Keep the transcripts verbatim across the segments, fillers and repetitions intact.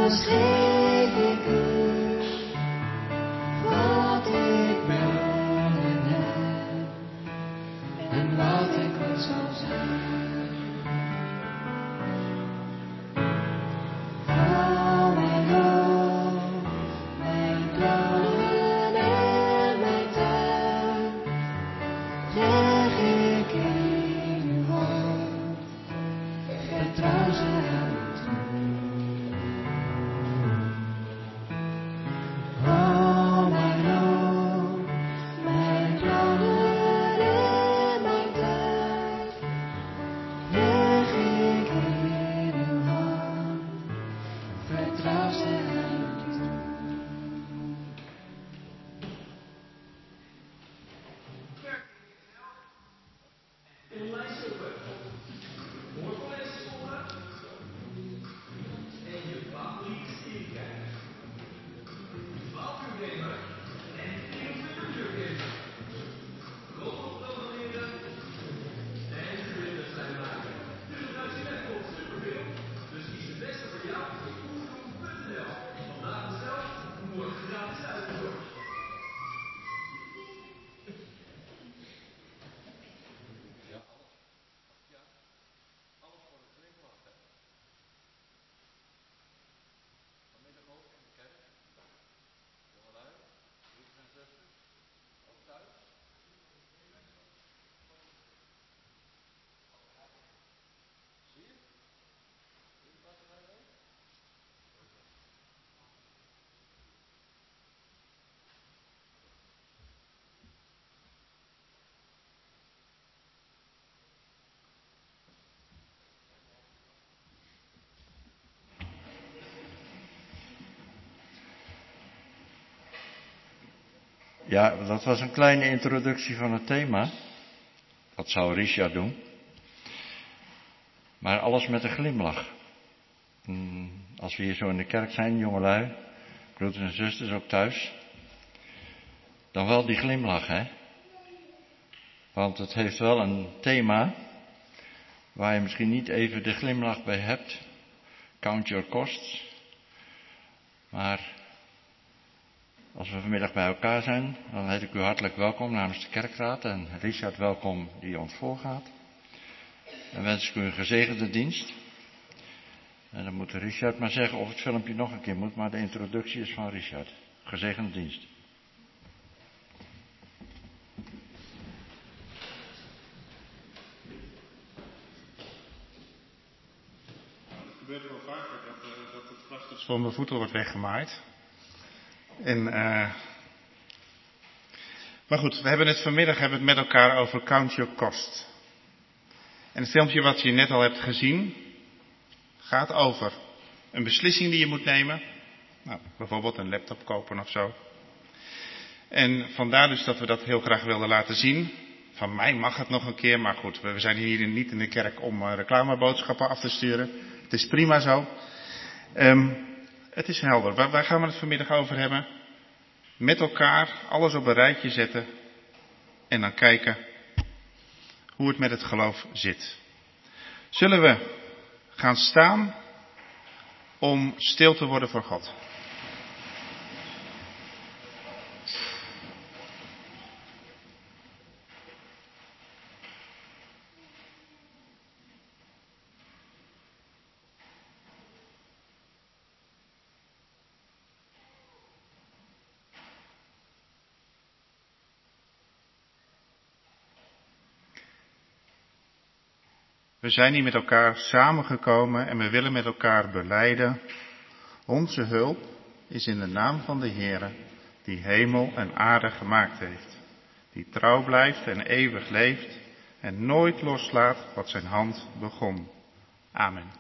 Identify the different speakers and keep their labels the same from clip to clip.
Speaker 1: alles geef ik u, wat ik ben en heb, en wat ik ooit zal zijn. Al mijn hoop, mijn plannen en mijn tuin, leg ik in uw hand, vertrouw ze aan u toe. Al mijn hoop, mijn plannen en mijn tuin, leg ik in uw hand, vertrouw ze aan u toe.
Speaker 2: Ja, dat was een kleine introductie van het thema. Dat zou Richard doen. Maar alles met een glimlach. Als we hier zo in de kerk zijn, jongelui, broeders en zusters ook thuis, dan wel die glimlach, hè. Want het heeft wel een thema waar je misschien niet even de glimlach bij hebt. Count your costs. Maar als we vanmiddag bij elkaar zijn, dan heet ik u hartelijk welkom namens de kerkraad en Richard welkom die ons voorgaat. En wens ik u een gezegende dienst. En dan moet Richard maar zeggen of het filmpje nog een keer moet, maar de introductie is van Richard. Gezegende dienst.
Speaker 3: Het gebeurt wel vaker dat, uh, dat het gras voor mijn voeten wordt weggemaaid. En, uh, maar goed, we hebben het vanmiddag hebben het met elkaar over Count Your Cost. En het filmpje wat je net al hebt gezien, gaat over een beslissing die je moet nemen. Nou, bijvoorbeeld een laptop kopen of zo. En vandaar dus dat we dat heel graag wilden laten zien. Van mij mag het nog een keer, maar goed, we zijn hier niet in de kerk om uh, reclameboodschappen af te sturen. Het is prima zo. Um, het is helder. Waar, waar gaan we het vanmiddag over hebben? Met elkaar alles op een rijtje zetten en dan kijken hoe het met het geloof zit. Zullen we gaan staan om stil te worden voor God? We zijn hier met elkaar samengekomen en we willen met elkaar belijden. Onze hulp is in de naam van de Heere, die hemel en aarde gemaakt heeft. Die trouw blijft en eeuwig leeft en nooit loslaat wat zijn hand begon. Amen.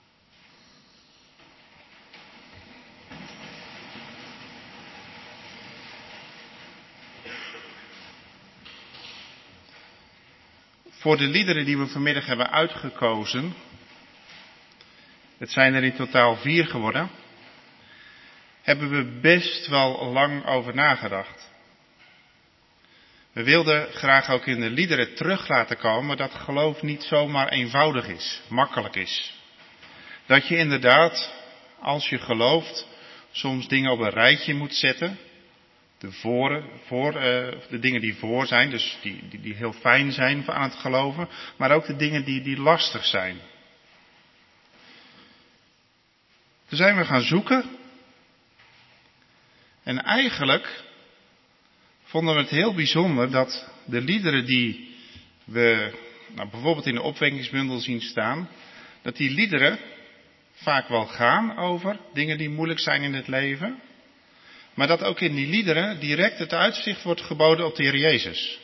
Speaker 3: Voor de liederen die we vanmiddag hebben uitgekozen, het zijn er in totaal vier geworden, hebben we best wel lang over nagedacht. We wilden graag ook in de liederen terug laten komen dat geloof niet zomaar eenvoudig is, makkelijk is. Dat je inderdaad als je gelooft, soms dingen op een rijtje moet zetten. De, voor, voor, uh, de dingen die voor zijn, dus die, die, die heel fijn zijn aan het geloven. Maar ook de dingen die, die lastig zijn. Toen zijn we gaan zoeken. En eigenlijk vonden we het heel bijzonder dat de liederen die we nou, bijvoorbeeld in de opwekkingsbundel zien staan, dat die liederen vaak wel gaan over dingen die moeilijk zijn in het leven, maar dat ook in die liederen direct het uitzicht wordt geboden op de Heer Jezus.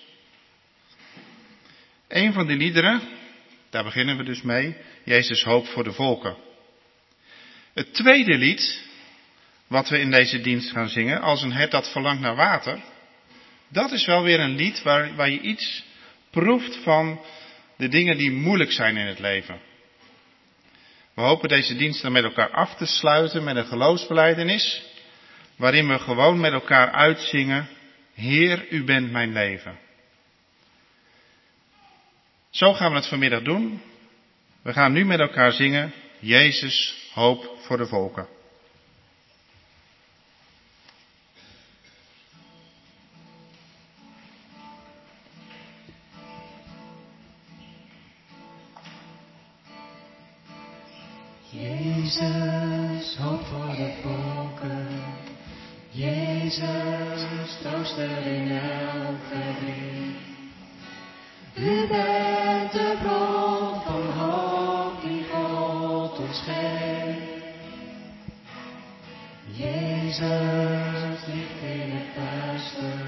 Speaker 3: Een van die liederen, daar beginnen we dus mee, Jezus hoop voor de volken. Het tweede lied, wat we in deze dienst gaan zingen, als een hert dat verlangt naar water, dat is wel weer een lied waar, waar je iets proeft van de dingen die moeilijk zijn in het leven. We hopen deze dienst dan met elkaar af te sluiten met een geloofsbelijdenis, waarin we gewoon met elkaar uitzingen, Heer, u bent mijn leven. Zo gaan we het vanmiddag doen. We gaan nu met elkaar zingen, Jezus, hoop voor de volken.
Speaker 1: Jezus, hoop voor de volken. Jezus, trooster in elk verdriet. U bent de bron van hoop die God ons geeft. Jezus, licht in het duister.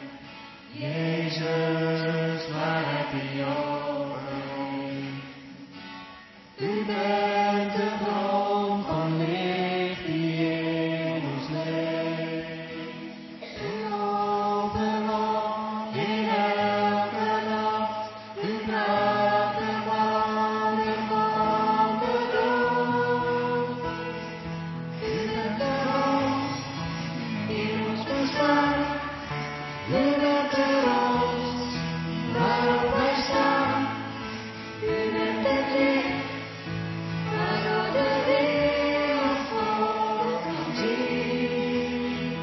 Speaker 1: Jezus, waarheid in je ogen. U bent de bron van licht die in ons leeft. U overwon in elke nacht. U bracht de wonder van de dood. U bent de hoop in ons bestaan. U bent de rots waarop wij staan. U bent het licht waardoor de wereld vol kan zien.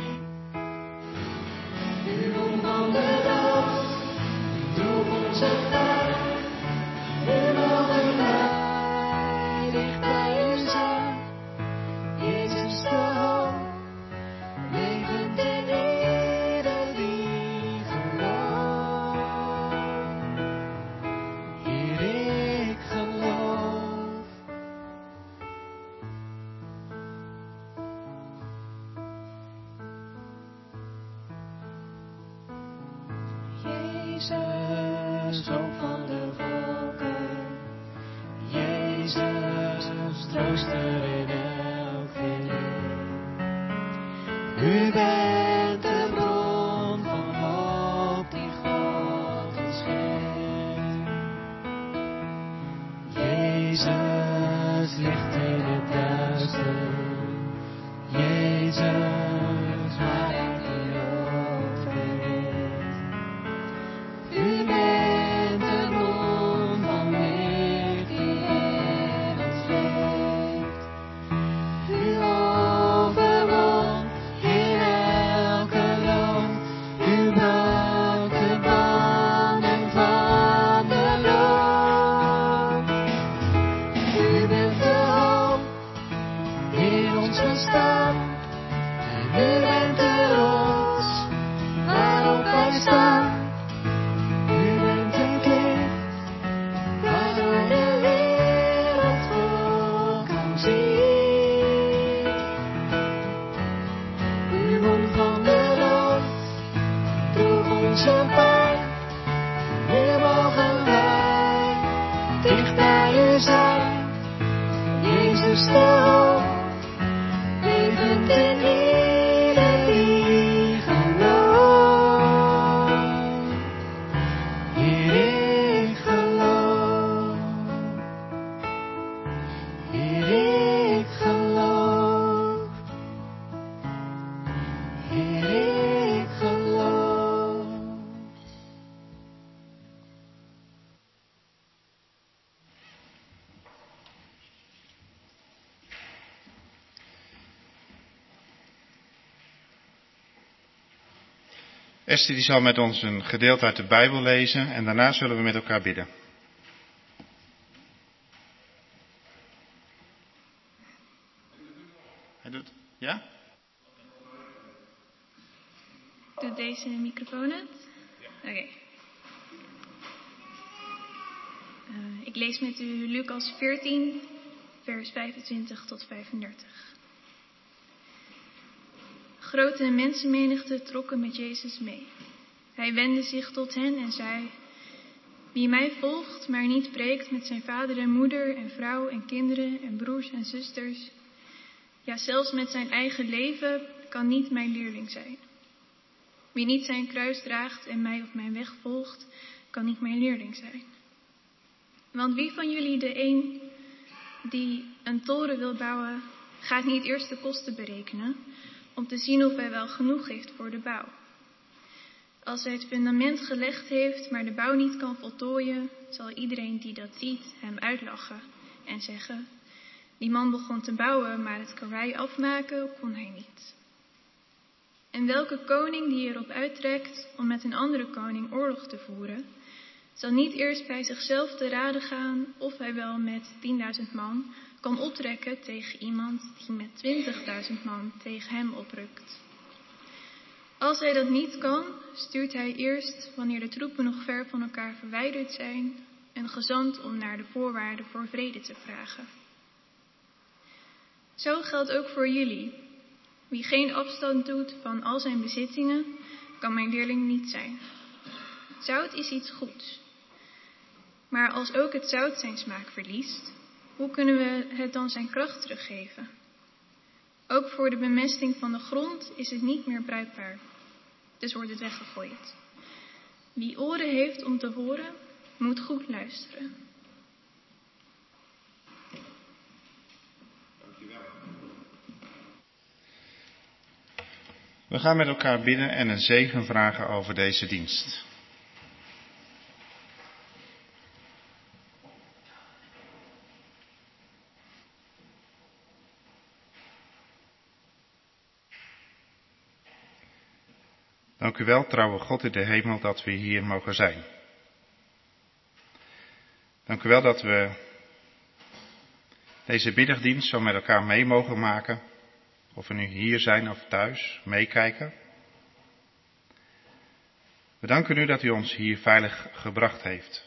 Speaker 1: U won van de dood, u droeg onze pijn. Nu mogen wij dicht bij u zijn. Jezus de hoop, levend in ieder die gelooft. Heer, ik geloof. Jezus, hoop van de volken. Jezus, trooster in elk verdriet. U bent de bron van hoop die God ons geeft. Jezus, licht in het duister. Jezus, waarheid in je verricht. U bent de bron van licht die in ons leeft. U overwon in elke land. U brak de banden van de dood. U bent de hoop in ons bestaan. En u bent de rots waarop wij staan. U bent het licht waardoor de wereld vol kan zien. U won van de dood, droeg onze pijn. Nu mogen wij dicht bij u zijn. Jezus de hoop, levend
Speaker 3: Esther die zal met ons een gedeelte uit de Bijbel lezen en daarna zullen we met elkaar bidden. Hij doet, ja?
Speaker 4: Doet deze microfoon het? Oké. Okay. Uh, ik lees met u Lucas veertien, vers vijfentwintig tot vijfendertig. Grote mensenmenigte trokken met Jezus mee. Hij wendde zich tot hen en zei: wie mij volgt, maar niet preekt met zijn vader en moeder en vrouw en kinderen en broers en zusters, ja zelfs met zijn eigen leven, kan niet mijn leerling zijn. Wie niet zijn kruis draagt en mij op mijn weg volgt, kan niet mijn leerling zijn. Want wie van jullie de een die een toren wil bouwen, gaat niet eerst de kosten berekenen, om te zien of hij wel genoeg heeft voor de bouw. Als hij het fundament gelegd heeft, maar de bouw niet kan voltooien, zal iedereen die dat ziet hem uitlachen en zeggen: die man begon te bouwen, maar het karwei afmaken kon hij niet. En welke koning die erop uittrekt om met een andere koning oorlog te voeren, zal niet eerst bij zichzelf te raden gaan of hij wel met tienduizend man kan optrekken tegen iemand die met twintigduizend man tegen hem oprukt. Als hij dat niet kan, stuurt hij eerst, wanneer de troepen nog ver van elkaar verwijderd zijn, een gezant om naar de voorwaarden voor vrede te vragen. Zo geldt ook voor jullie. Wie geen afstand doet van al zijn bezittingen, kan mijn leerling niet zijn. Zout is iets goeds. Maar als ook het zout zijn smaak verliest, hoe kunnen we het dan zijn kracht teruggeven? Ook voor de bemesting van de grond is het niet meer bruikbaar. Dus wordt het weggegooid. Wie oren heeft om te horen, moet goed luisteren.
Speaker 3: We gaan met elkaar bidden en een zegen vragen over deze dienst. Dank u wel, trouwe God in de hemel, dat we hier mogen zijn. Dank u wel dat we deze middagdienst zo met elkaar mee mogen maken. Of we nu hier zijn of thuis, meekijken. We danken u dat u ons hier veilig gebracht heeft.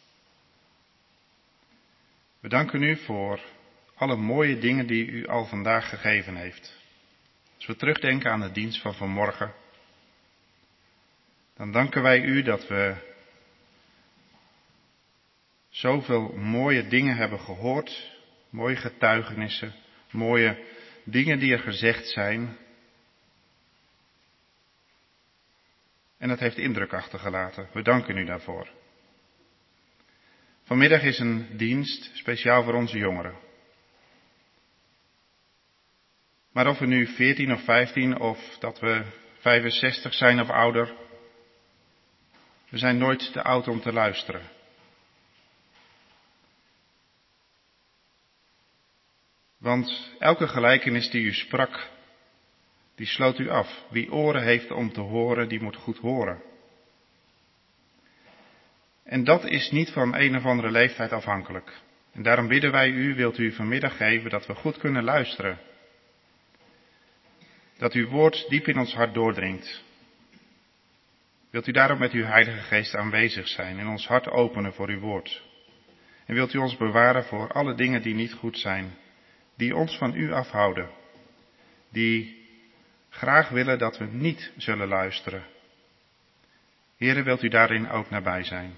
Speaker 3: We danken u voor alle mooie dingen die u al vandaag gegeven heeft. Als we terugdenken aan de dienst van vanmorgen, dan danken wij u dat we zoveel mooie dingen hebben gehoord, mooie getuigenissen, mooie dingen die er gezegd zijn. En dat heeft indruk achtergelaten. We danken u daarvoor. Vanmiddag is een dienst speciaal voor onze jongeren. Maar of we nu veertien of vijftien of dat we vijfenzestig zijn of ouder, we zijn nooit te oud om te luisteren. Want elke gelijkenis die u sprak, die sloot u af. Wie oren heeft om te horen, die moet goed horen. En dat is niet van een of andere leeftijd afhankelijk. En daarom bidden wij u, wilt u vanmiddag geven dat we goed kunnen luisteren. Dat uw woord diep in ons hart doordringt. Wilt u daarom met uw Heilige Geest aanwezig zijn en ons hart openen voor uw woord. En wilt u ons bewaren voor alle dingen die niet goed zijn, die ons van u afhouden, die graag willen dat we niet zullen luisteren. Heere, wilt u daarin ook nabij zijn.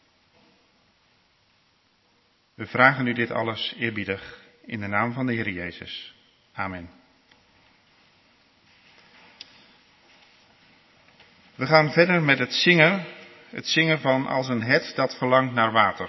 Speaker 3: We vragen u dit alles eerbiedig in de naam van de Heer Jezus. Amen. We gaan verder met het zingen, het zingen van Als een het dat verlangt naar water.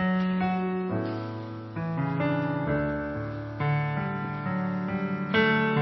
Speaker 1: Als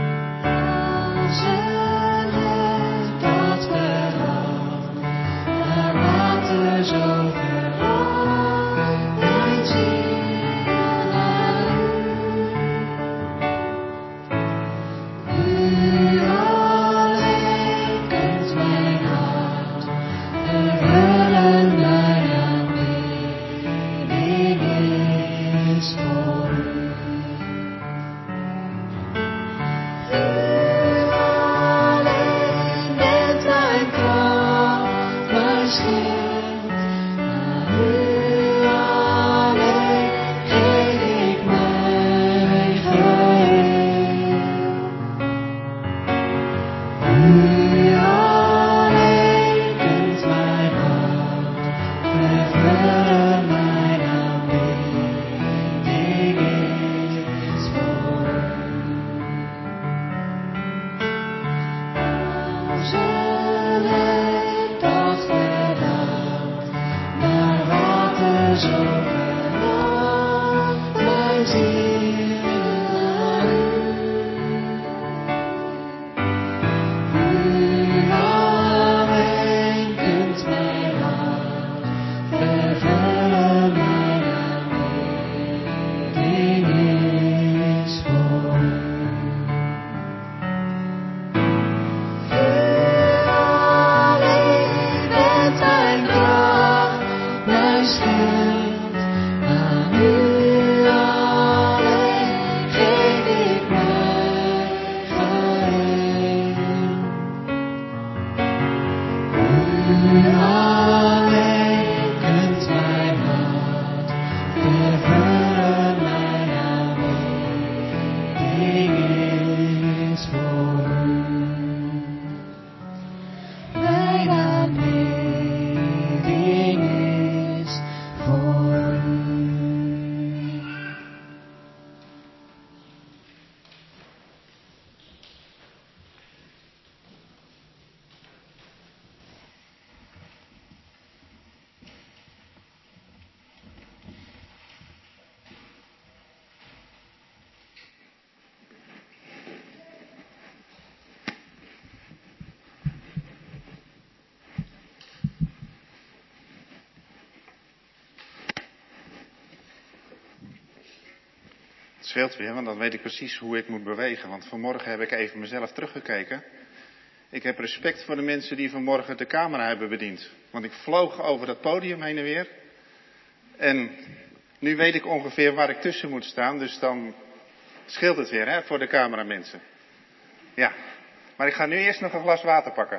Speaker 3: Het scheelt weer, want dan weet ik precies hoe ik moet bewegen. Want vanmorgen heb ik even mezelf teruggekeken. Ik heb respect voor de mensen die vanmorgen de camera hebben bediend. Want ik vloog over dat podium heen en weer. En nu weet ik ongeveer waar ik tussen moet staan. Dus dan scheelt het weer, hè, voor de cameramensen. Ja, maar ik ga nu eerst nog een glas water pakken.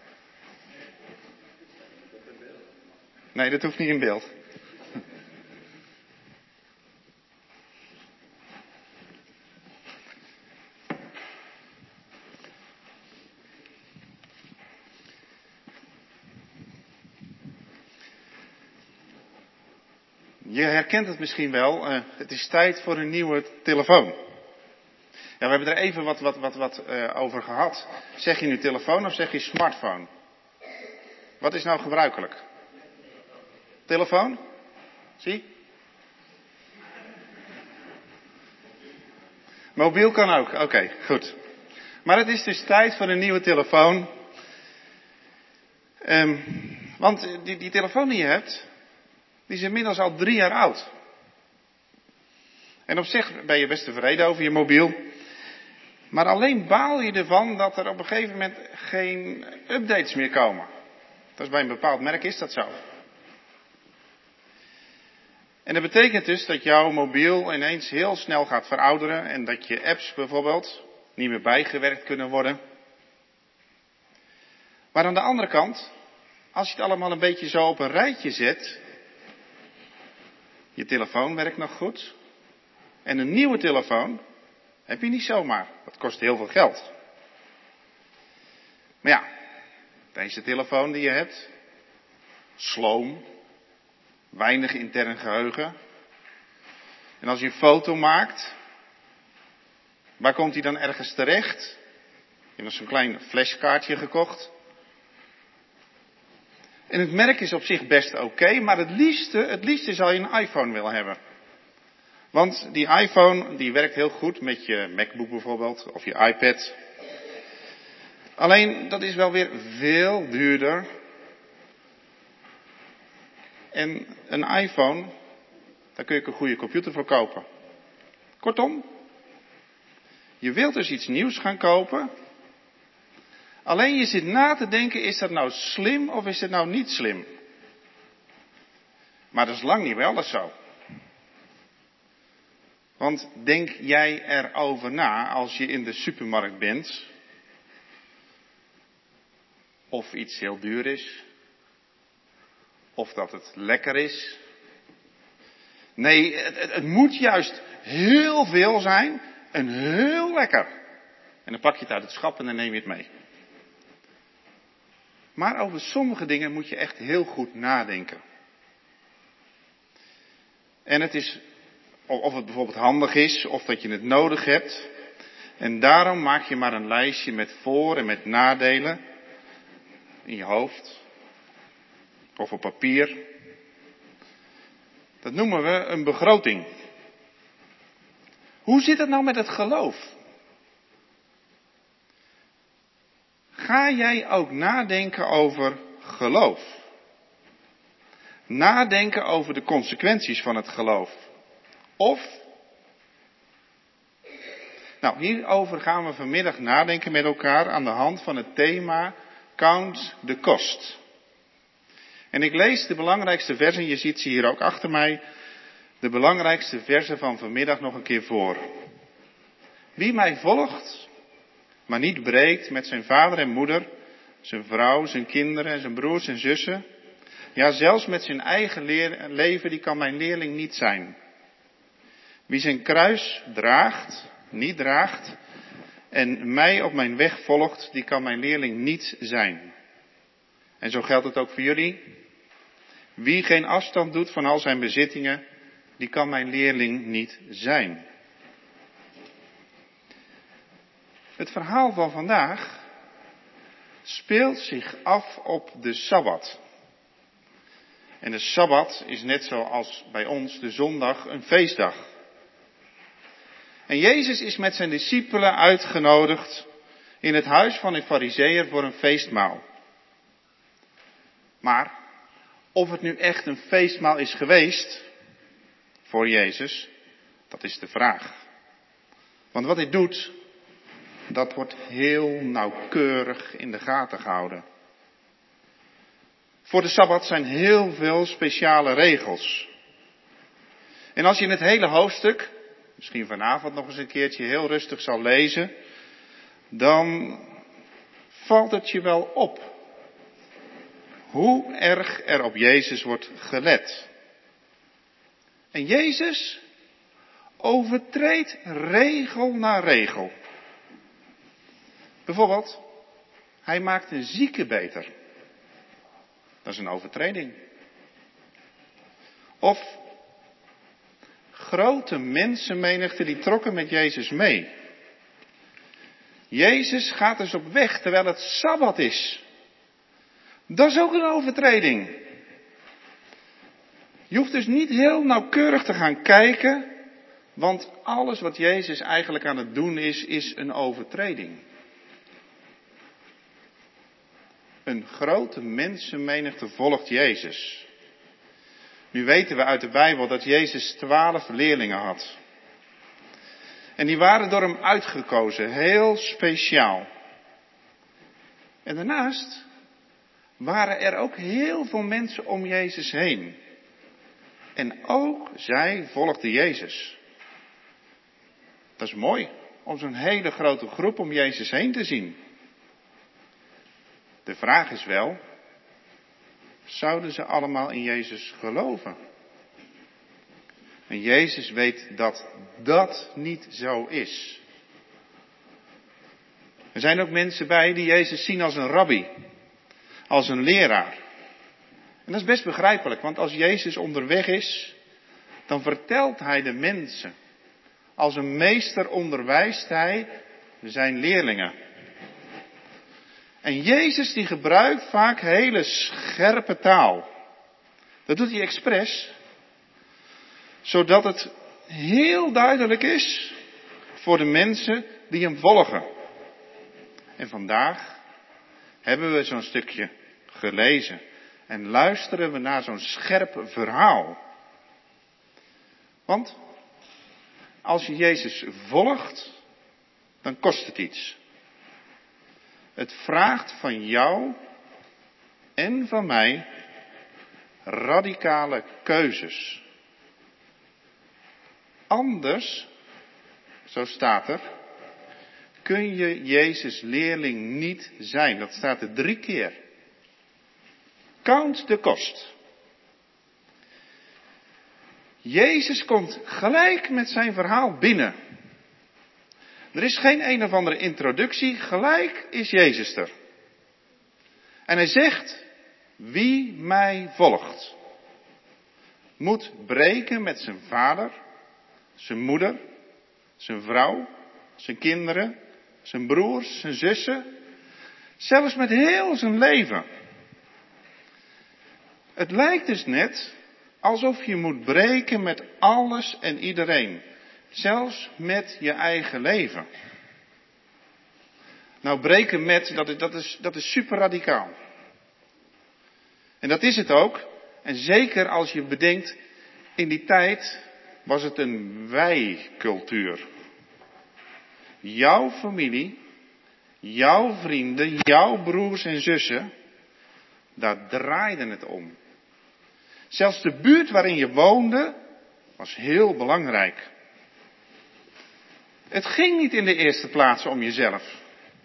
Speaker 3: Nee, dat hoeft niet in beeld. Je herkent het misschien wel, uh, het is tijd voor een nieuwe telefoon. Ja, we hebben er even wat, wat, wat, wat uh, over gehad. Zeg je nu telefoon of zeg je smartphone? Wat is nou gebruikelijk? Telefoon? Zie? Mobiel kan ook, oké, okay, goed. Maar het is dus tijd voor een nieuwe telefoon. Um, want die, die telefoon die je hebt, die is inmiddels al drie jaar oud. En op zich ben je best tevreden over je mobiel. Maar alleen baal je ervan dat er op een gegeven moment geen updates meer komen. Dat is bij een bepaald merk is dat zo. En dat betekent dus dat jouw mobiel ineens heel snel gaat verouderen. En dat je apps bijvoorbeeld niet meer bijgewerkt kunnen worden. Maar aan de andere kant, als je het allemaal een beetje zo op een rijtje zet. Je telefoon werkt nog goed. En een nieuwe telefoon heb je niet zomaar. Dat kost heel veel geld. Maar ja, deze telefoon die je hebt. Sloom. Weinig intern geheugen. En als je een foto maakt. Waar komt die dan ergens terecht? Je hebt nog zo'n klein flashkaartje gekocht. En het merk is op zich best oké, okay, maar het liefste, het liefste zou je een iPhone willen hebben. Want die iPhone die werkt heel goed met je MacBook bijvoorbeeld, of je iPad. Alleen, dat is wel weer veel duurder. En een iPhone, daar kun je een goede computer voor kopen. Kortom, je wilt dus iets nieuws gaan kopen. Alleen je zit na te denken, is dat nou slim of is het nou niet slim? Maar dat is lang niet wel eens zo. Want denk jij erover na als je in de supermarkt bent? Of iets heel duur is? Of dat het lekker is? Nee, het, het, het moet juist heel veel zijn en heel lekker. En dan pak je het uit het schap en dan neem je het mee. Maar over sommige dingen moet je echt heel goed nadenken. En het is, of het bijvoorbeeld handig is, of dat je het nodig hebt. En daarom maak je maar een lijstje met voor- en met nadelen. In je hoofd. Of op papier. Dat noemen we een begroting. Hoe zit het nou met het geloof? Ga jij ook nadenken over geloof? Nadenken over de consequenties van het geloof? Of, nou hierover gaan we vanmiddag nadenken met elkaar aan de hand van het thema Count the Cost. En ik lees de belangrijkste versen, je ziet ze hier ook achter mij, de belangrijkste versen van vanmiddag nog een keer voor. Wie mij volgt, maar niet breekt met zijn vader en moeder, zijn vrouw, zijn kinderen en zijn broers en zussen, ja zelfs met zijn eigen leer, leven, die kan mijn leerling niet zijn. Wie zijn kruis draagt, niet draagt, en mij op mijn weg volgt, die kan mijn leerling niet zijn. En zo geldt het ook voor jullie. Wie geen afstand doet van al zijn bezittingen, die kan mijn leerling niet zijn. Het verhaal van vandaag speelt zich af op de Sabbat. En de Sabbat is net zoals bij ons de zondag een feestdag. En Jezus is met zijn discipelen uitgenodigd in het huis van een farizeeër voor een feestmaal. Maar of het nu echt een feestmaal is geweest voor Jezus, dat is de vraag. Want wat hij doet, dat wordt heel nauwkeurig in de gaten gehouden. Voor de Sabbat zijn heel veel speciale regels. En als je in het hele hoofdstuk, misschien vanavond nog eens een keertje heel rustig zal lezen, dan valt het je wel op hoe erg er op Jezus wordt gelet. En Jezus overtreedt regel na regel. Bijvoorbeeld, hij maakt een zieke beter. Dat is een overtreding. Of grote mensenmenigte die trokken met Jezus mee. Jezus gaat dus op weg terwijl het Sabbat is. Dat is ook een overtreding. Je hoeft dus niet heel nauwkeurig te gaan kijken, want alles wat Jezus eigenlijk aan het doen is, is een overtreding. Een grote mensenmenigte volgt Jezus. Nu weten we uit de Bijbel dat Jezus twaalf leerlingen had. En die waren door hem uitgekozen, heel speciaal. En daarnaast waren er ook heel veel mensen om Jezus heen. En ook zij volgden Jezus. Dat is mooi, om zo'n hele grote groep om Jezus heen te zien. De vraag is wel, zouden ze allemaal in Jezus geloven? En Jezus weet dat dat niet zo is. Er zijn ook mensen bij die Jezus zien als een rabbi, als een leraar. En dat is best begrijpelijk, want als Jezus onderweg is, dan vertelt hij de mensen. Als een meester onderwijst hij zijn leerlingen. En Jezus die gebruikt vaak hele scherpe taal. Dat doet hij expres, zodat het heel duidelijk is voor de mensen die hem volgen. En vandaag hebben we zo'n stukje gelezen en luisteren we naar zo'n scherp verhaal. Want als je Jezus volgt, dan kost het iets. Het vraagt van jou en van mij radicale keuzes. Anders, zo staat er, kun je Jezus leerling niet zijn. Dat staat er drie keer. Count de kost. Jezus komt gelijk met zijn verhaal binnen. Er is geen een of andere introductie, gelijk is Jezus er. En hij zegt, wie mij volgt, moet breken met zijn vader, zijn moeder, zijn vrouw, zijn kinderen, zijn broers, zijn zussen, zelfs met heel zijn leven. Het lijkt dus net Alsof je moet breken met alles en iedereen. Zelfs met je eigen leven. Nou, breken met, dat is, dat is, dat is super radicaal. En dat is het ook. En zeker als je bedenkt, in die tijd was het een wij-cultuur. Jouw familie, jouw vrienden, jouw broers en zussen, daar draaide het om. Zelfs de buurt waarin je woonde, was heel belangrijk. Het ging niet in de eerste plaats om jezelf.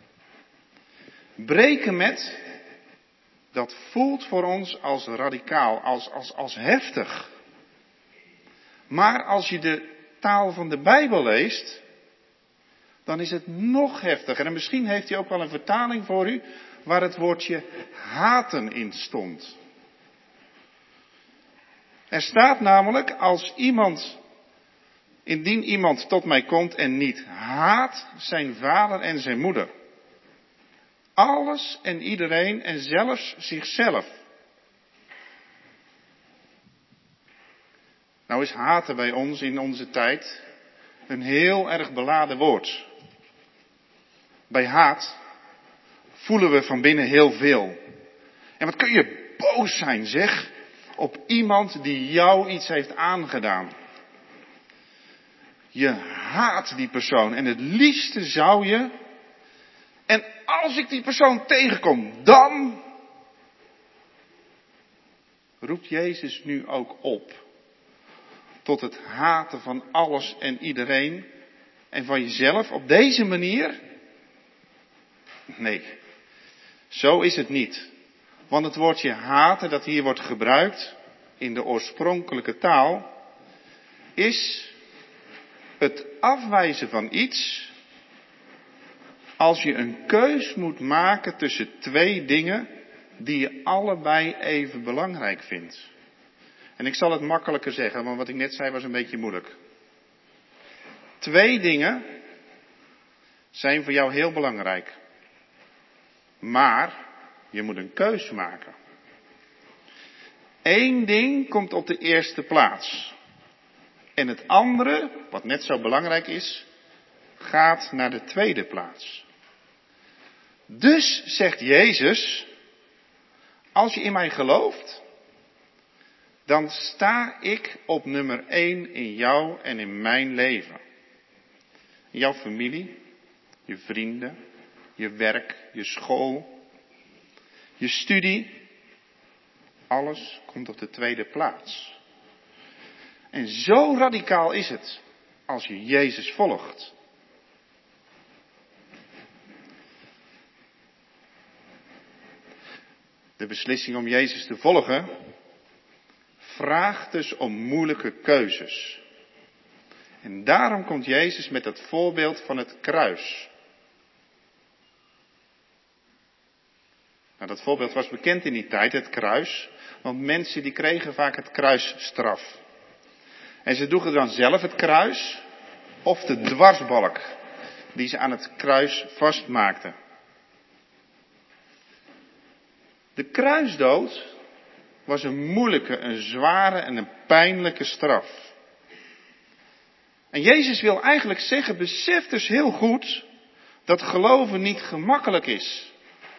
Speaker 3: Breken met, dat voelt voor ons als radicaal, als, als, als heftig. Maar als je de taal van de Bijbel leest, dan is het nog heftiger. En misschien heeft u ook wel een vertaling voor u, waar het woordje haten in stond. Er staat namelijk, als iemand, indien iemand tot mij komt en niet haat zijn vader en zijn moeder. Alles en iedereen en zelfs zichzelf. Nou is haten bij ons in onze tijd een heel erg beladen woord. Bij haat voelen we van binnen heel veel. En wat kun je boos zijn, zeg, op iemand die jou iets heeft aangedaan. Je haat die persoon en het liefste zou je, en als ik die persoon tegenkom, dan roept Jezus nu ook op tot het haten van alles en iedereen en van jezelf op deze manier? Nee, zo is het niet. Want het woordje haten dat hier wordt gebruikt in de oorspronkelijke taal is het afwijzen van iets als je een keus moet maken tussen twee dingen die je allebei even belangrijk vindt. En ik zal het makkelijker zeggen, want wat ik net zei was een beetje moeilijk. Twee dingen zijn voor jou heel belangrijk. Maar je moet een keus maken. Eén ding komt op de eerste plaats. En het andere, wat net zo belangrijk is, gaat naar de tweede plaats. Dus zegt Jezus, als je in mij gelooft, dan sta ik op nummer één in jou en in mijn leven. In jouw familie, je vrienden, je werk, je school, je studie. Alles komt op de tweede plaats. En zo radicaal is het als je Jezus volgt. De beslissing om Jezus te volgen vraagt dus om moeilijke keuzes. En daarom komt Jezus met het voorbeeld van het kruis. Nou, dat voorbeeld was bekend in die tijd, het kruis. Want mensen die kregen vaak het kruisstraf. En ze droegen dan zelf het kruis of de dwarsbalk die ze aan het kruis vastmaakten. De kruisdood was een moeilijke, een zware en een pijnlijke straf. En Jezus wil eigenlijk zeggen, besef dus heel goed dat geloven niet gemakkelijk is.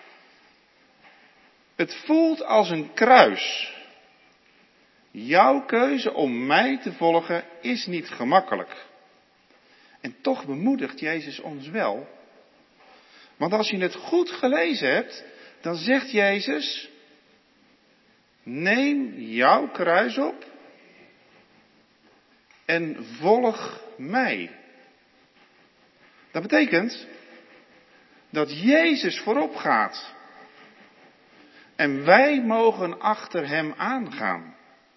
Speaker 3: Het voelt als een kruis. Jouw keuze om mij te volgen is niet gemakkelijk. En toch bemoedigt Jezus ons wel. Want als je het goed gelezen hebt, dan zegt Jezus, neem jouw kruis op en volg mij. Dat betekent dat Jezus voorop gaat. En wij mogen achter hem aangaan.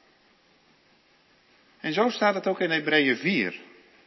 Speaker 3: En zo staat het ook in Hebreeën vier.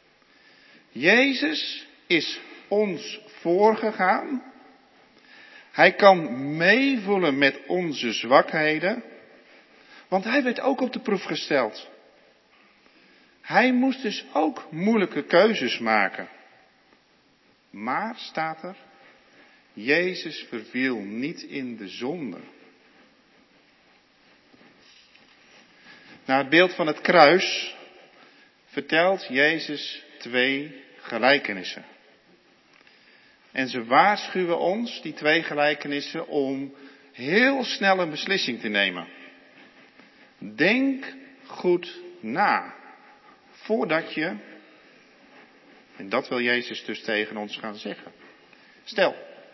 Speaker 3: Jezus is ons voorgegaan. Hij kan meevoelen met onze zwakheden. Want hij werd ook op de proef gesteld. Hij moest dus ook moeilijke keuzes maken. Maar, staat er, Jezus verviel niet in de zonde. Naar het beeld van het kruis vertelt Jezus twee gelijkenissen. En ze waarschuwen ons, die twee gelijkenissen, om heel snel een beslissing te nemen. Denk goed na, voordat je, en dat wil Jezus dus tegen ons gaan zeggen. Stel,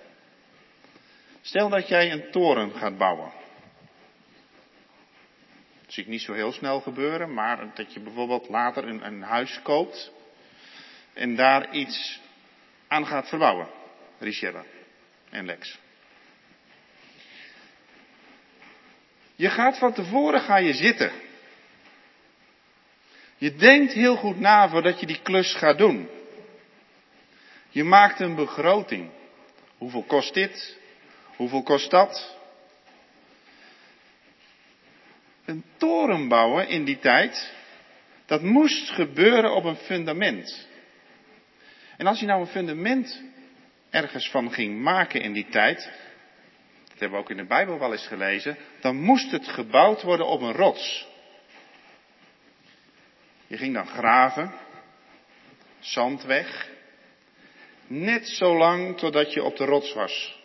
Speaker 3: stel dat jij een toren gaat bouwen. Dat zie ik niet zo heel snel gebeuren, maar dat je bijvoorbeeld later een, een huis koopt en daar iets aan gaat verbouwen. Richelle en Lex. Je gaat van tevoren ga je zitten. Je denkt heel goed na voordat je die klus gaat doen. Je maakt een begroting. Hoeveel kost dit? Hoeveel kost dat? Een toren bouwen in die tijd, dat moest gebeuren op een fundament. En als je nou een fundament ergens van ging maken in die tijd, dat hebben we ook in de Bijbel wel eens gelezen, dan moest het gebouwd worden op een rots. Je ging dan graven, zand weg, net zo lang totdat je op de rots was.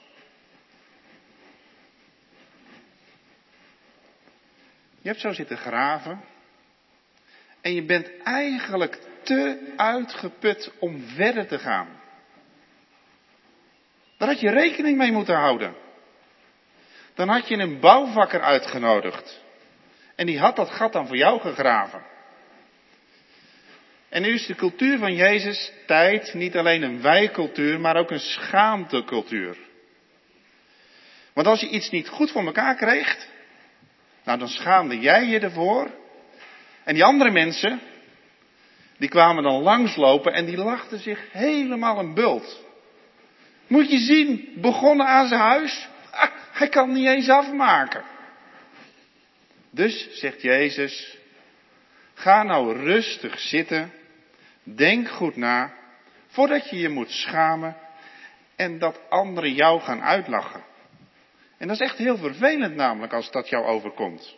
Speaker 3: Je hebt zo zitten graven en je bent eigenlijk te uitgeput om verder te gaan. Daar had je rekening mee moeten houden. Dan had je een bouwvakker uitgenodigd. En die had dat gat dan voor jou gegraven. En nu is de cultuur van Jezus tijd niet alleen een wijcultuur, maar ook een schaamtecultuur. Want als je iets niet goed voor elkaar kreeg, nou dan schaamde jij je ervoor. En die andere mensen, die kwamen dan langslopen en die lachten zich helemaal een bult. Moet je zien, begonnen aan zijn huis, ah, hij kan niet eens afmaken. Dus zegt Jezus, ga nou rustig zitten, denk goed na, voordat je je moet schamen en dat anderen jou gaan uitlachen. En dat is echt heel vervelend namelijk als dat jou overkomt.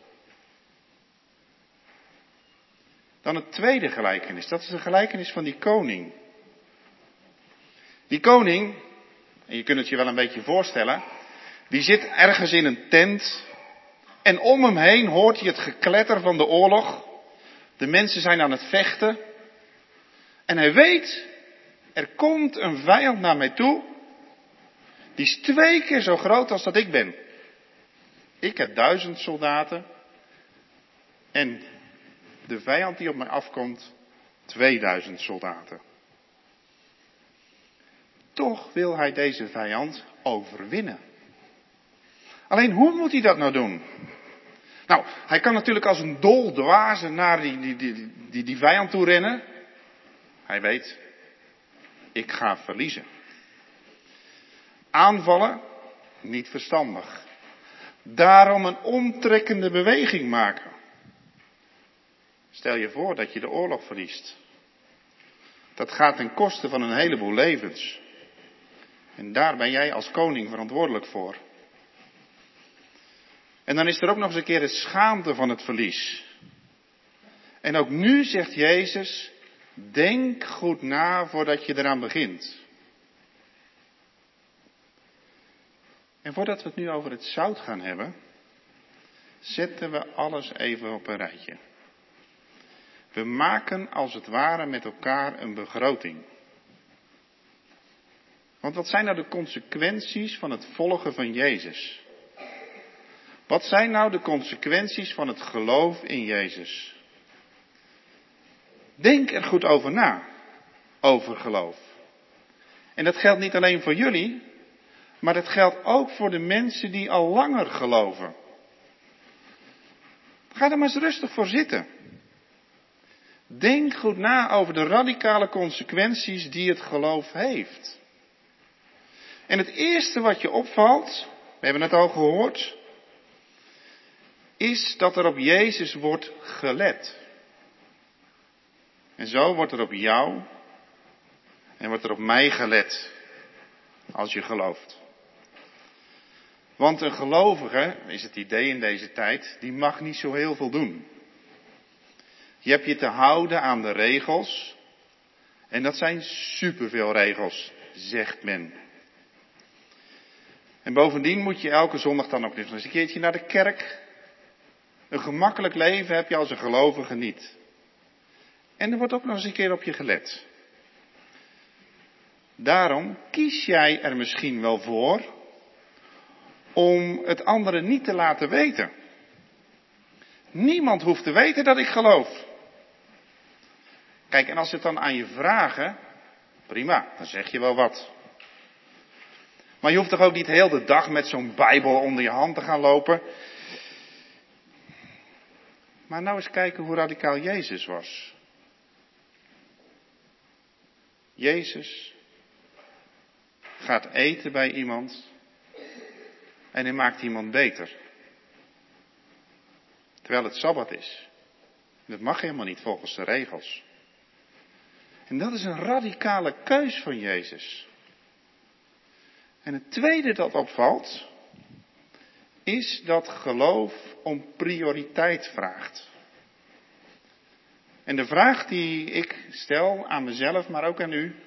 Speaker 3: Dan het tweede gelijkenis, dat is de gelijkenis van die koning. Die koning, en je kunt het je wel een beetje voorstellen, die zit ergens in een tent en om hem heen hoort hij het gekletter van de oorlog. De mensen zijn aan het vechten en hij weet, er komt een vijand naar mij toe, die is twee keer zo groot als dat ik ben. Ik heb duizend soldaten en de vijand die op mij afkomt, tweeduizend soldaten. Toch wil hij deze vijand overwinnen. Alleen hoe moet hij dat nou doen? Nou, hij kan natuurlijk als een dol dwaze naar die, die, die, die, die vijand toe rennen. Hij weet, ik ga verliezen. Aanvallen, niet verstandig. Daarom een omtrekkende beweging maken. Stel je voor dat je de oorlog verliest. Dat gaat ten koste van een heleboel levens. En daar ben jij als koning verantwoordelijk voor. En dan is er ook nog eens een keer de schaamte van het verlies. En ook nu zegt Jezus, denk goed na voordat je eraan begint. En voordat we het nu over het zout gaan hebben, zetten we alles even op een rijtje. We maken als het ware met elkaar een begroting. Want wat zijn nou de consequenties van het volgen van Jezus? Wat zijn nou de consequenties van het geloof in Jezus? Denk er goed over na, over geloof. En dat geldt niet alleen voor jullie, maar dat geldt ook voor de mensen die al langer geloven. Ga er maar eens rustig voor zitten. Denk goed na over de radicale consequenties die het geloof heeft. En het eerste wat je opvalt, we hebben het al gehoord, is dat er op Jezus wordt gelet. En zo wordt er op jou en wordt er op mij gelet, als je gelooft. Want een gelovige, is het idee in deze tijd, die mag niet zo heel veel doen. Je hebt je te houden aan de regels. En dat zijn superveel regels, zegt men. En bovendien moet je elke zondag dan ook nog eens een keertje naar de kerk. Een gemakkelijk leven heb je als een gelovige niet. En er wordt ook nog eens een keer op je gelet. Daarom kies jij er misschien wel voor om het anderen niet te laten weten. Niemand hoeft te weten dat ik geloof. Kijk, en als ze het dan aan je vragen, prima, dan zeg je wel wat. Maar je hoeft toch ook niet heel de dag met zo'n Bijbel onder je hand te gaan lopen. Maar nou eens kijken hoe radicaal Jezus was. Jezus gaat eten bij iemand en hij maakt iemand beter. Terwijl het Sabbat is. Dat mag helemaal niet volgens de regels. En dat is een radicale keus van Jezus. En het tweede dat opvalt, is dat geloof om prioriteit vraagt. En de vraag die ik stel aan mezelf, maar ook aan u,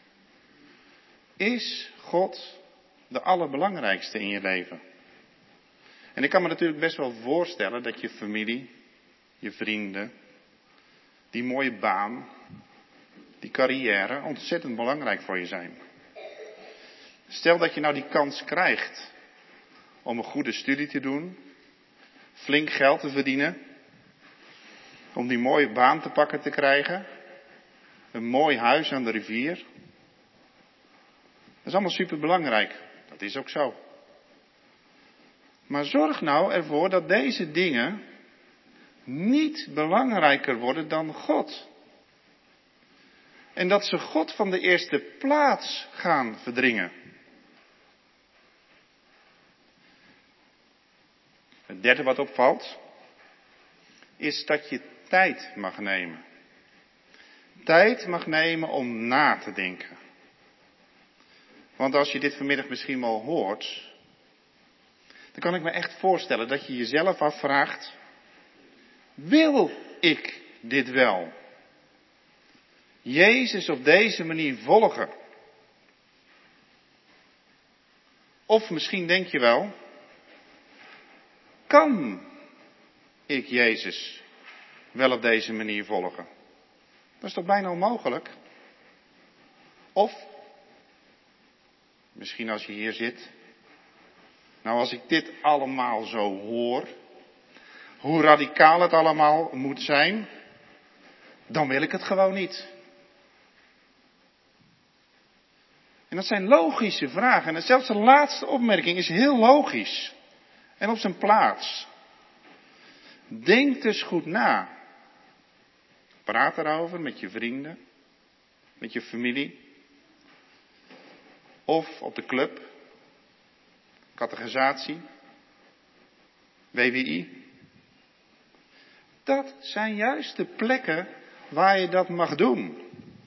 Speaker 3: is God de allerbelangrijkste in je leven? En ik kan me natuurlijk best wel voorstellen dat je familie, je vrienden, die mooie baan, die carrière ontzettend belangrijk voor je zijn. Stel dat je nou die kans krijgt om een goede studie te doen, flink geld te verdienen, om die mooie baan te pakken te krijgen, een mooi huis aan de rivier. Dat is allemaal superbelangrijk. Dat is ook zo. Maar zorg nou ervoor dat deze dingen niet belangrijker worden dan God. En dat ze God van de eerste plaats gaan verdringen. Het derde wat opvalt, is dat je tijd mag nemen. Tijd mag nemen om na te denken. Want als je dit vanmiddag misschien wel hoort, dan kan ik me echt voorstellen dat je jezelf afvraagt, wil ik dit wel? Jezus op deze manier volgen? Of misschien denk je wel, kan ik Jezus wel op deze manier volgen? Dat is toch bijna onmogelijk? Of, misschien als je hier zit, nou als ik dit allemaal zo hoor, hoe radicaal het allemaal moet zijn, dan wil ik het gewoon niet. En dat zijn logische vragen. En zelfs de laatste opmerking is heel logisch. En op zijn plaats. Denk dus goed na. Praat erover met je vrienden. Met je familie. Of op de club. Catechisatie. W W I. Dat zijn juist de plekken waar je dat mag doen.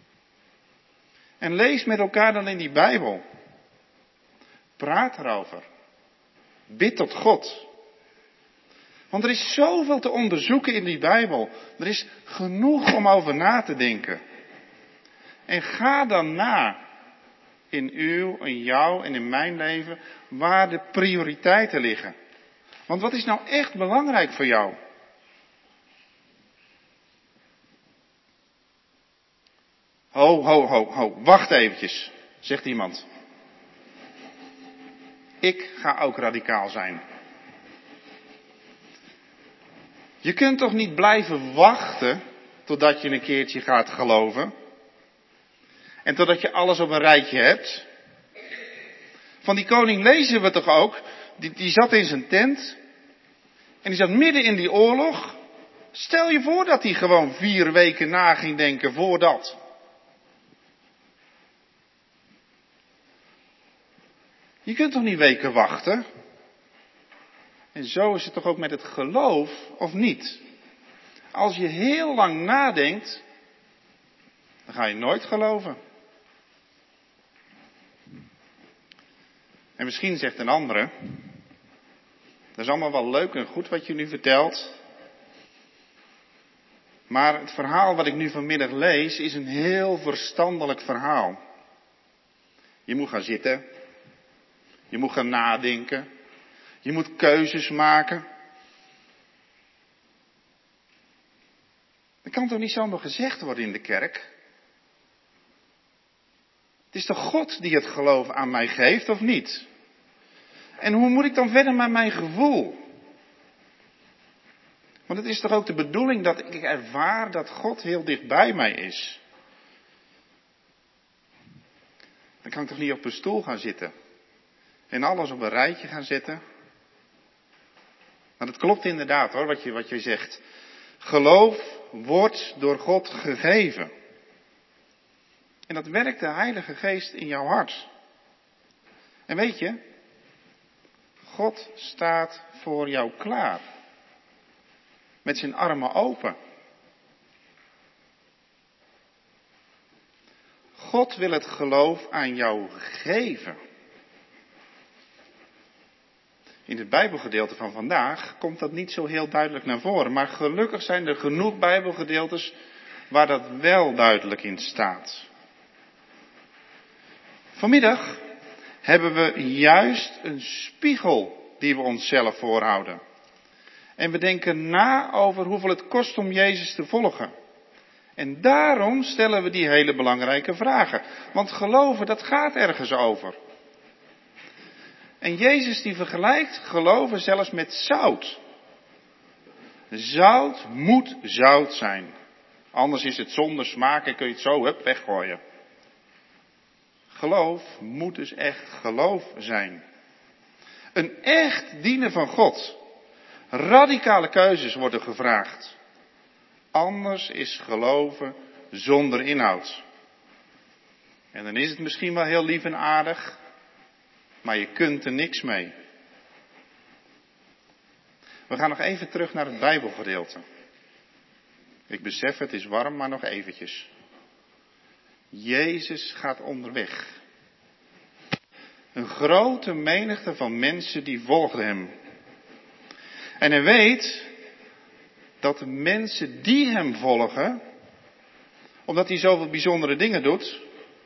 Speaker 3: En lees met elkaar dan in die Bijbel. Praat erover. Bid tot God. Want er is zoveel te onderzoeken in die Bijbel. Er is genoeg om over na te denken. En ga dan na. In uw, in jou en in mijn leven. Waar de prioriteiten liggen. Want wat is nou echt belangrijk voor jou? Ho, ho, ho, ho. Wacht eventjes. Zegt iemand. Ik ga ook radicaal zijn. Je kunt toch niet blijven wachten totdat je een keertje gaat geloven? En totdat je alles op een rijtje hebt? Van die koning lezen we toch ook, die, die zat in zijn tent en die zat midden in die oorlog. Stel je voor dat hij gewoon vier weken na ging denken voordat. Je kunt toch niet weken wachten? En zo is het toch ook met het geloof, of niet? Als je heel lang nadenkt, dan ga je nooit geloven. En misschien zegt een andere, dat is allemaal wel leuk en goed wat je nu vertelt. Maar het verhaal wat ik nu vanmiddag lees is een heel verstandelijk verhaal. Je moet gaan zitten. Je moet gaan nadenken. Je moet keuzes maken. Dat kan toch niet zomaar gezegd worden in de kerk? Het is toch God die het geloof aan mij geeft, of niet? En hoe moet ik dan verder met mijn gevoel? Want het is toch ook de bedoeling dat ik ervaar dat God heel dicht bij mij is? Dan kan ik toch niet op een stoel gaan zitten en alles op een rijtje gaan zetten? Nou, dat klopt inderdaad hoor, wat je, wat je zegt. Geloof wordt door God gegeven. En dat werkt de Heilige Geest in jouw hart. En weet je, God staat voor jou klaar. Met zijn armen open. God wil het geloof aan jou geven. In het Bijbelgedeelte van vandaag komt dat niet zo heel duidelijk naar voren. Maar gelukkig zijn er genoeg Bijbelgedeeltes waar dat wel duidelijk in staat. Vanmiddag hebben we juist een spiegel die we onszelf voorhouden. En we denken na over hoeveel het kost om Jezus te volgen. En daarom stellen we die hele belangrijke vragen. Want geloven, dat gaat ergens over. En Jezus die vergelijkt geloven zelfs met zout. Zout moet zout zijn. Anders is het zonder smaak en kun je het zo hup, weggooien. Geloof moet dus echt geloof zijn. Een echt dienen van God. Radicale keuzes worden gevraagd. Anders is geloven zonder inhoud. En dan is het misschien wel heel lief en aardig, maar je kunt er niks mee. We gaan nog even terug naar het Bijbelgedeelte. Ik besef het is warm, maar nog eventjes. Jezus gaat onderweg. Een grote menigte van mensen die volgden hem. En hij weet dat de mensen die hem volgen, omdat hij zoveel bijzondere dingen doet,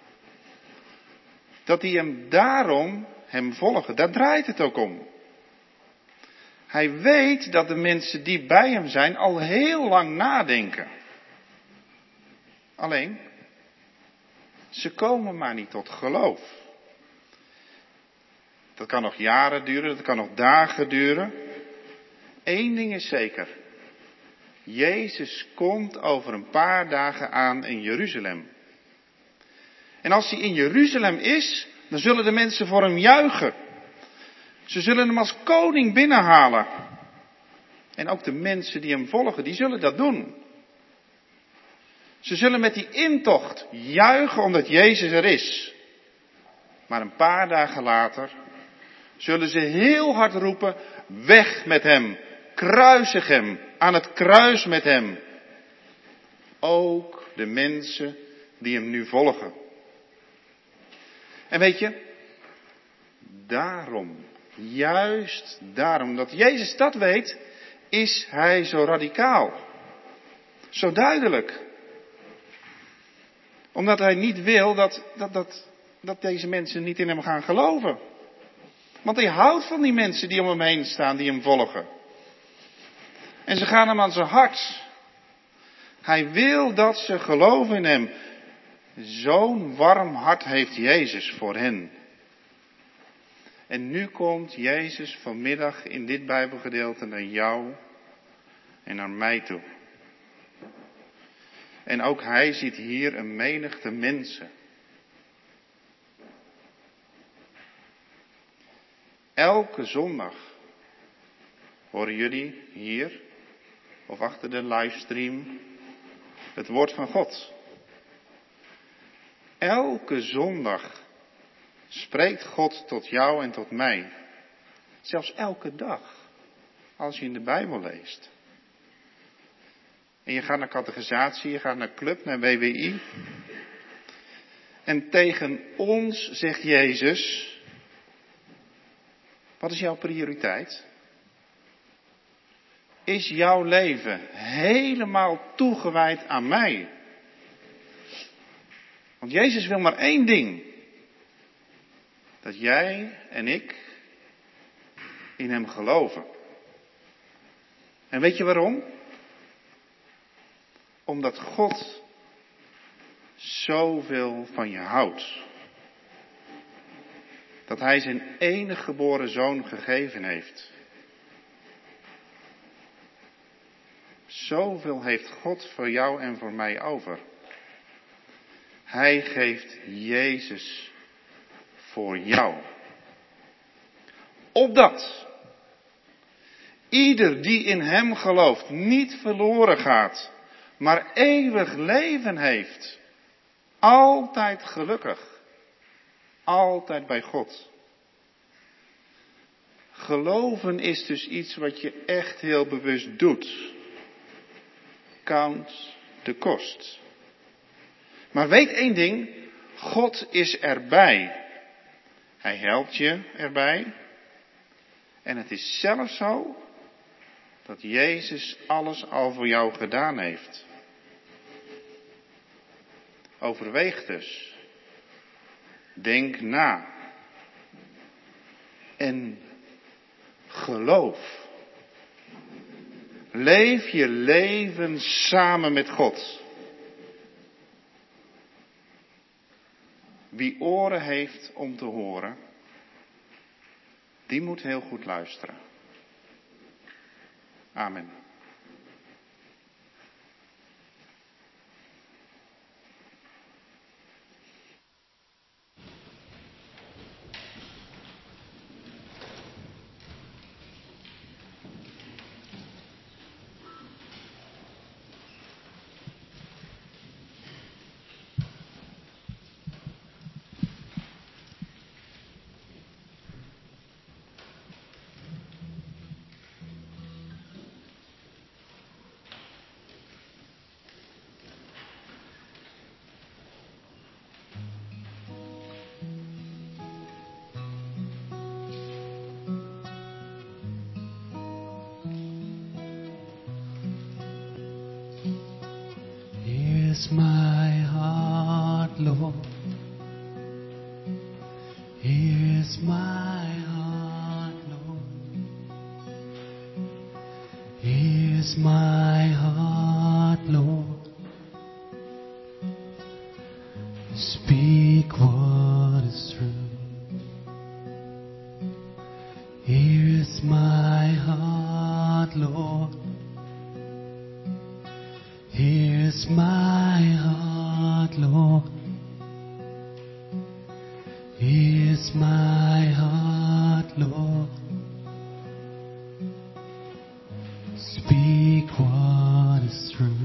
Speaker 3: dat die hem daarom hem volgen. Daar draait het ook om. Hij weet dat de mensen die bij hem zijn al heel lang nadenken. Alleen, ze komen maar niet tot geloof. Dat kan nog jaren duren, dat kan nog dagen duren. Eén ding is zeker. Jezus komt over een paar dagen aan in Jeruzalem. En als hij in Jeruzalem is, dan zullen de mensen voor hem juichen. Ze zullen hem als koning binnenhalen. En ook de mensen die hem volgen, die zullen dat doen. Ze zullen met die intocht juichen omdat Jezus er is. Maar een paar dagen later zullen ze heel hard roepen, weg met hem, kruisig hem, aan het kruis met hem. Ook de mensen die hem nu volgen. En weet je, daarom, juist daarom, dat Jezus dat weet, is hij zo radicaal. Zo duidelijk. Omdat hij niet wil dat, dat, dat, dat deze mensen niet in hem gaan geloven. Want hij houdt van die mensen die om hem heen staan, die hem volgen. En ze gaan hem aan zijn hart. Hij wil dat ze geloven in hem. Zo'n warm hart heeft Jezus voor hen. En nu komt Jezus vanmiddag in dit Bijbelgedeelte naar jou en naar mij toe. En ook hij ziet hier een menigte mensen. Elke zondag horen jullie hier of achter de livestream het woord van God. Elke zondag spreekt God tot jou en tot mij. Zelfs elke dag, als je in de Bijbel leest. En je gaat naar catechisatie, je gaat naar club, naar W W I. En tegen ons zegt Jezus, wat is jouw prioriteit? is jouw leven helemaal toegewijd aan mij? Want Jezus wil maar één ding. Dat jij en ik in hem geloven. En weet je waarom? Omdat God zoveel van je houdt. Dat hij zijn enige geboren zoon gegeven heeft. Zoveel heeft God voor jou en voor mij over. Hij geeft Jezus voor jou. Opdat ieder die in hem gelooft niet verloren gaat, maar eeuwig leven heeft. Altijd gelukkig. Altijd bij God. Geloven is dus iets wat je echt heel bewust doet. Count de kost. Maar weet één ding, God is erbij. Hij helpt je erbij. En het is zelfs zo dat Jezus alles al voor jou gedaan heeft. Overweeg dus. Denk na. En geloof. Leef je leven samen met God. Wie oren heeft om te horen, die moet heel goed luisteren. Amen.
Speaker 1: Here's my heart, Lord. Here's my heart, Lord. Here's my heart, Lord. Speak what is true. Here's my heart, Lord. Here's my heart, Lord. Here's my heart, Lord. Speak what is true.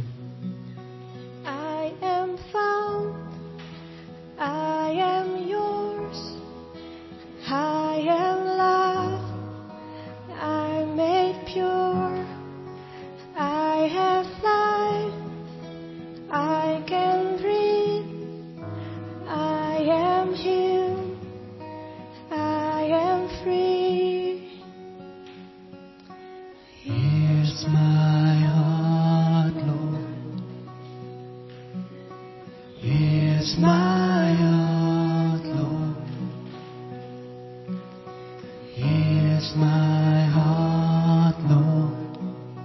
Speaker 5: I am found, I am yours, I am loved, I'm made pure, I have life, I can breathe, I am healed, I am free.
Speaker 1: Here's my heart, Lord. Here's my heart, Lord. Here's my heart, Lord.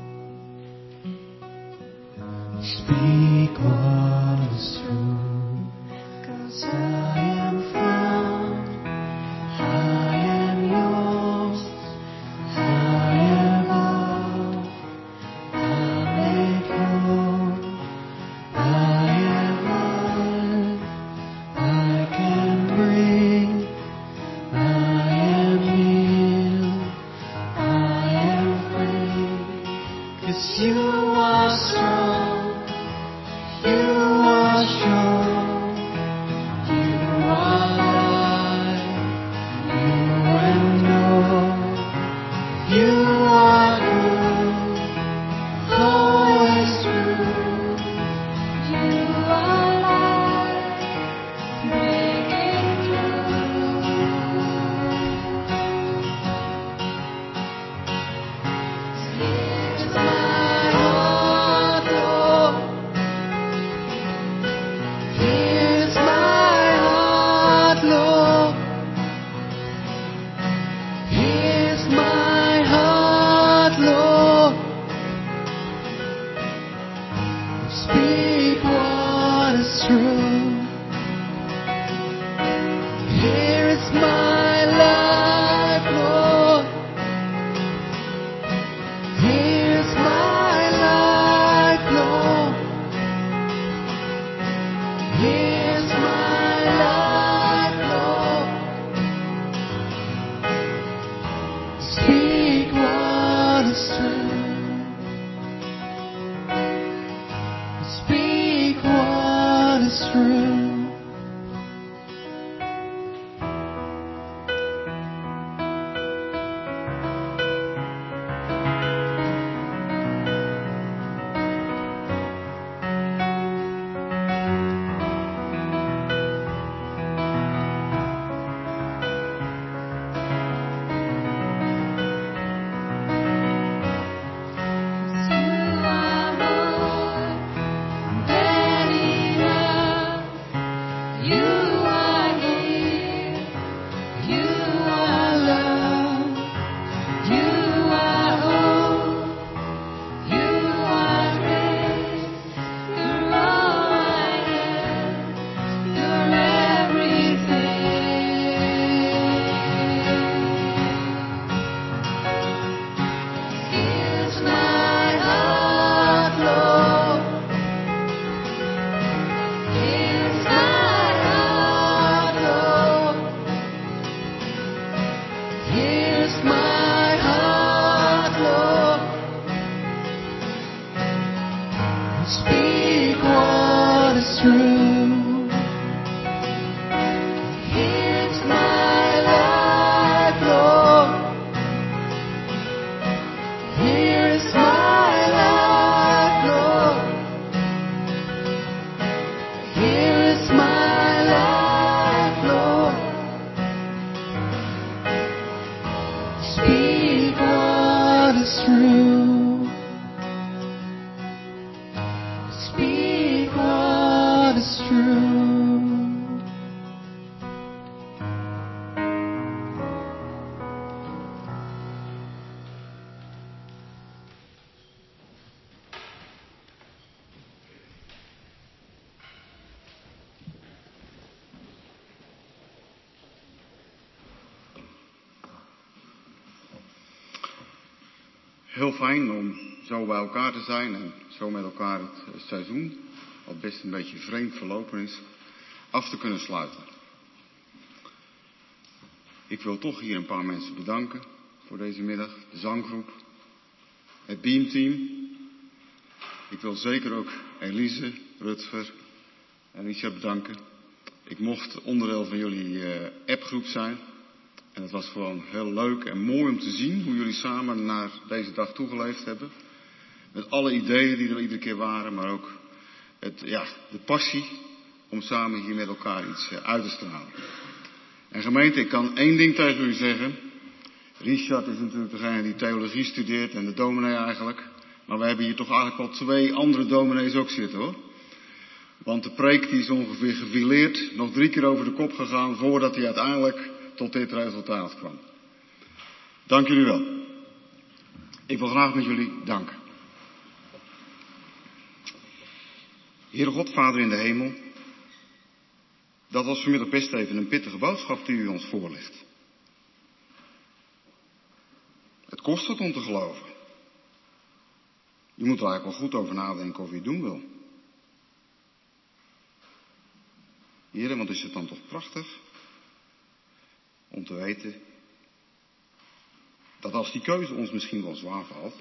Speaker 1: Speak what is true. 'Cause I am found, I am yours, I am loved, I'm made pure, I am alive, I true. Here is my life, Lord. Here's my life, Lord. Here's my life, Lord. Speak what is true. Speak what is true.
Speaker 6: Heel fijn om zo bij elkaar te zijn en zo met elkaar het seizoen, wat best een beetje vreemd verlopen is, af te kunnen sluiten. Ik wil toch hier een paar mensen bedanken voor deze middag. De zanggroep, het beamteam. Ik wil zeker ook Elise, Rutger en Richard bedanken. Ik mocht onderdeel van jullie uh, appgroep zijn. En het was gewoon heel leuk en mooi om te zien hoe jullie samen naar deze dag toegeleefd hebben. Met alle ideeën die er iedere keer waren, maar ook het, ja, de passie om samen hier met elkaar iets uit te stralen. En gemeente, ik kan één ding tegen jullie zeggen. Richard is natuurlijk degene die theologie studeert en de dominee eigenlijk. Maar we hebben hier toch eigenlijk wel twee andere dominees ook zitten hoor. Want de preek die is ongeveer gefileerd, nog drie keer over de kop gegaan voordat hij uiteindelijk tot dit resultaat kwam. Dank jullie wel. Ik wil graag met jullie danken. Heere God, Vader in de hemel, dat was vanmiddag best even een pittige boodschap die u ons voorlegt. Het kost het om te geloven. Je moet er eigenlijk wel goed over nadenken of je het doen wil. Heere, want is het dan toch prachtig om te weten dat als die keuze ons misschien wel zwaar valt,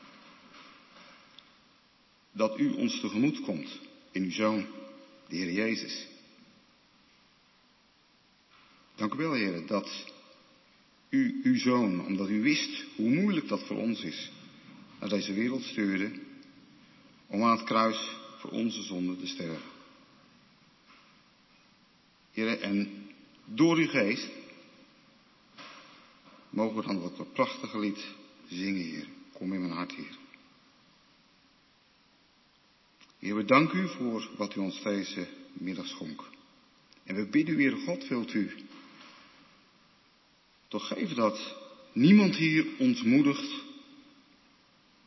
Speaker 6: dat u ons tegemoet komt in uw Zoon, de Heer Jezus. Dank u wel, Heer, dat u uw Zoon, omdat u wist hoe moeilijk dat voor ons is, naar deze wereld stuurde om aan het kruis voor onze zonde te sterven. Heer, en door uw geest mogen we dan dat prachtige lied zingen, Heer. Kom in mijn hart, Heer. Heer, we danken u voor wat u ons deze middag schonk. En we bidden u, Heer God, wilt u toch geven dat niemand hier ontmoedigt,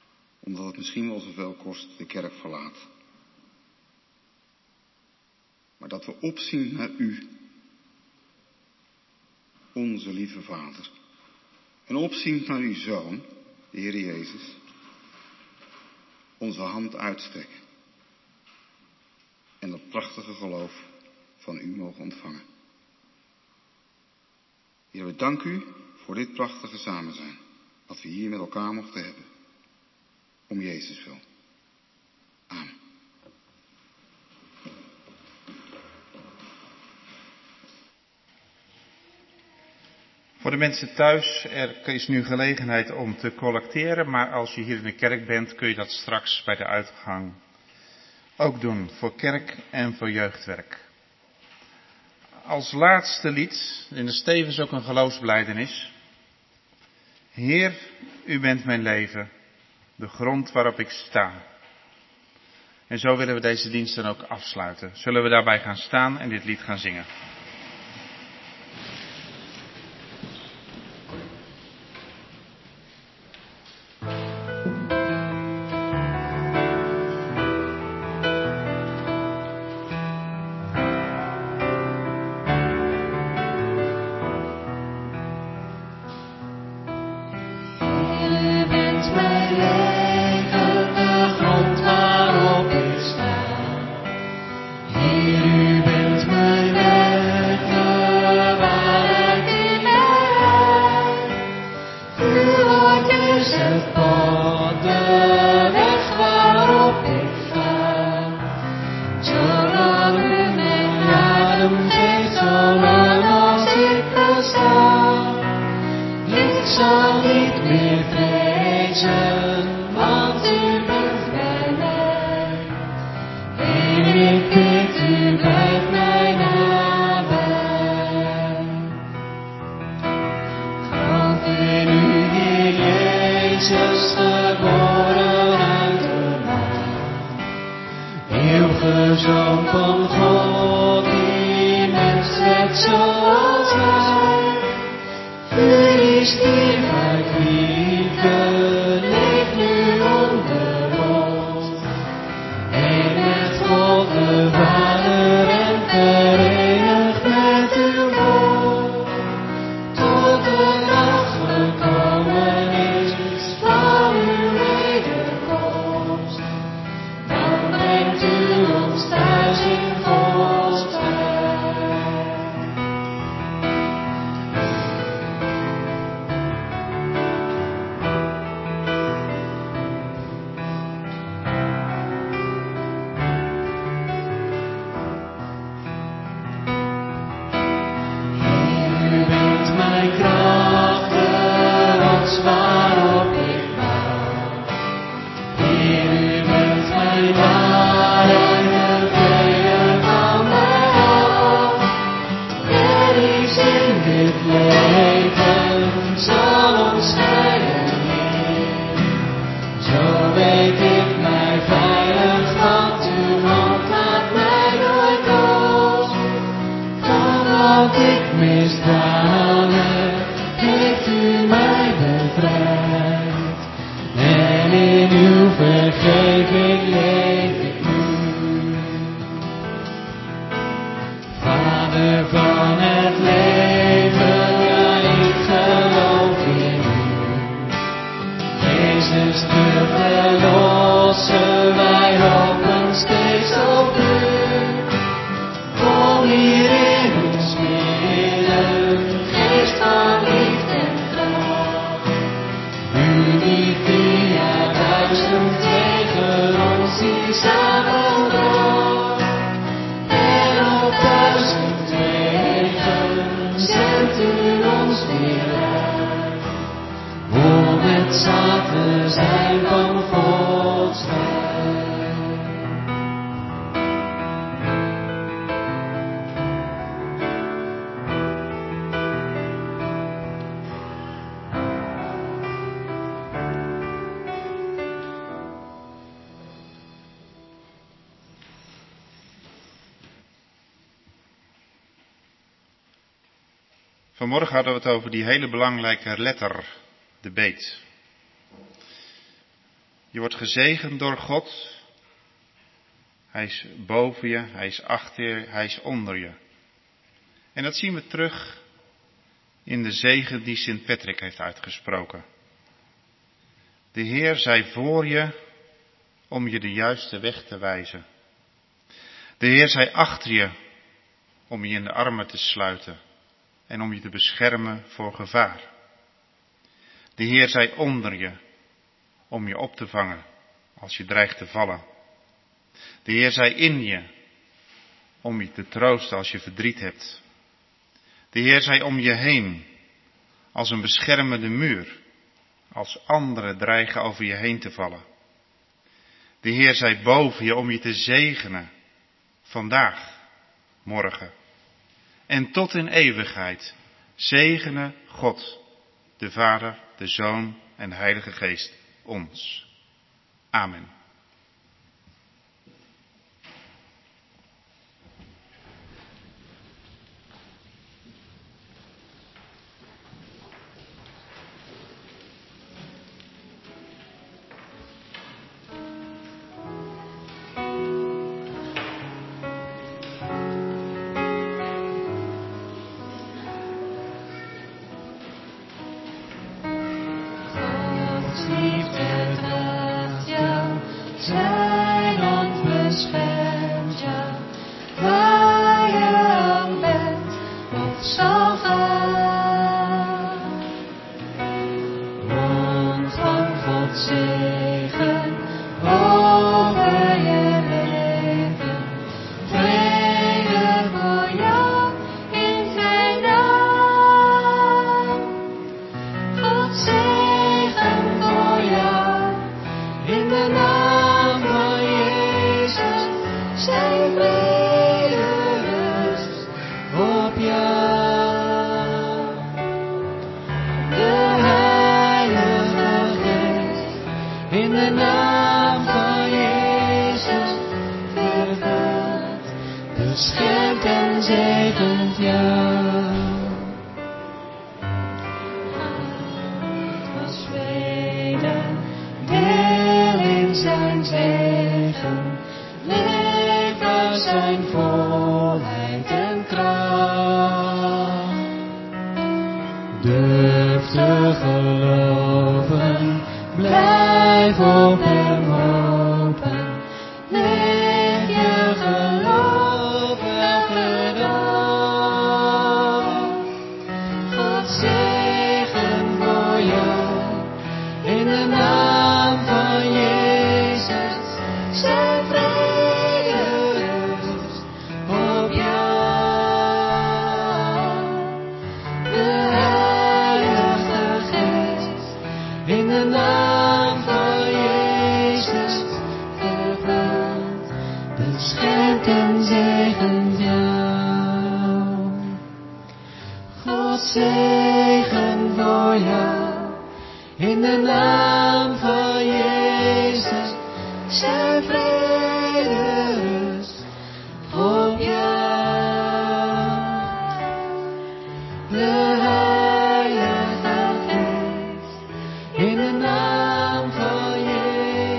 Speaker 6: omdat het misschien wel zoveel kost, de kerk verlaat. maar dat we opzien naar u, onze lieve Vader. En opzien naar uw Zoon, de Heer Jezus, onze hand uitstrekken. En dat prachtige geloof van u mogen ontvangen. Heer, we danken u voor dit prachtige samen zijn, wat we hier met elkaar mochten hebben. Om Jezus wil. Amen.
Speaker 3: Voor de mensen thuis, er is nu gelegenheid om te collecteren, maar als je hier in de kerk bent, kun je dat straks bij de uitgang ook doen, voor kerk en voor jeugdwerk. Als laatste lied, in de stevens ook een geloofsbelijdenis. Heer, u bent mijn leven, de grond waarop ik sta. En zo willen we deze dienst dan ook afsluiten. Zullen we daarbij gaan staan en dit lied gaan zingen? Vanmorgen hadden we het over die hele belangrijke letter, de beet. Je wordt gezegend door God. Hij is boven je, hij is achter je, hij is onder je. En dat zien we terug in de zegen die Sint Patrick heeft uitgesproken. De Heer zij voor je om je de juiste weg te wijzen. De Heer zij achter je om je in de armen te sluiten en om je te beschermen voor gevaar. De Heer zij onder je om je op te vangen als je dreigt te vallen. De Heer zij in je om je te troosten als je verdriet hebt. De Heer zij om je heen als een beschermende muur als anderen dreigen over je heen te vallen. De Heer zij boven je om je te zegenen vandaag, morgen en tot in eeuwigheid. Zegene God, de Vader, de Zoon en de Heilige Geest ons. Amen.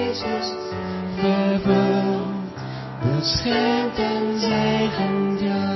Speaker 1: Beschermt en zegent jou.